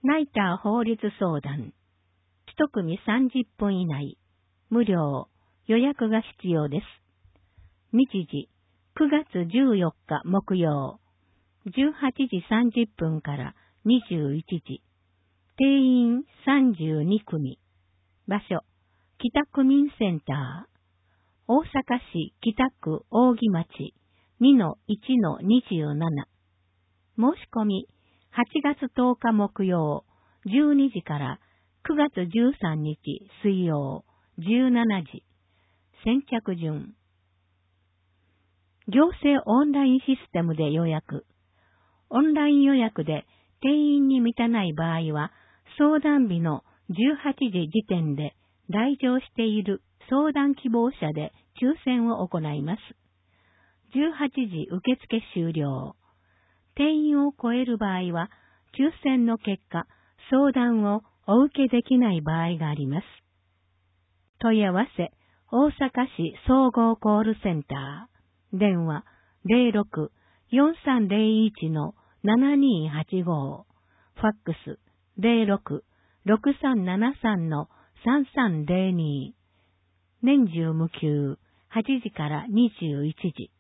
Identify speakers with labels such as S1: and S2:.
S1: ナイター法律相談。一組30分以内。無料。予約が必要です。日時、9月14日木曜。18時30分から21時。定員32組。場所、北区民センター。大阪市北区扇町 2-1-27。申し込み、8月10日木曜、12時から9月13日水曜、17時。先着順。行政オンラインシステムで予約。オンライン予約で定員に満たない場合は、相談日の18時時点で来場している相談希望者で抽選を行います。18時受付終了。定員を超える場合は、抽選の結果、相談をお受けできない場合があります。問い合わせ、大阪市総合コールセンター。電話、06-4301-7285。ファックス、06-6373-3302。年中無休、8時から21時。